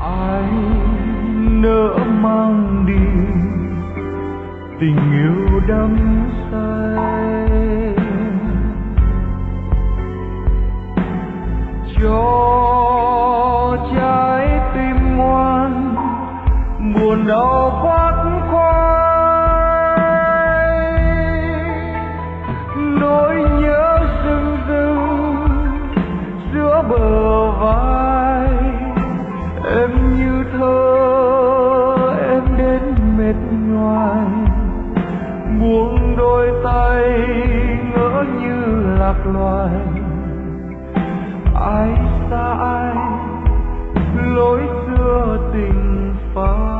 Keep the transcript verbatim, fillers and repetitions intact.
ai nỡ mang đi tình yêu đắm say, cho trái tim ngoan buồn đau khoác khoái, nỗi nhớ rưng rưng giữa bờ vai. Em như thơ em đến mệt nhoài, buông đôi tay ngỡ như lạc loài. Ai xa ai lối xưa tình phai.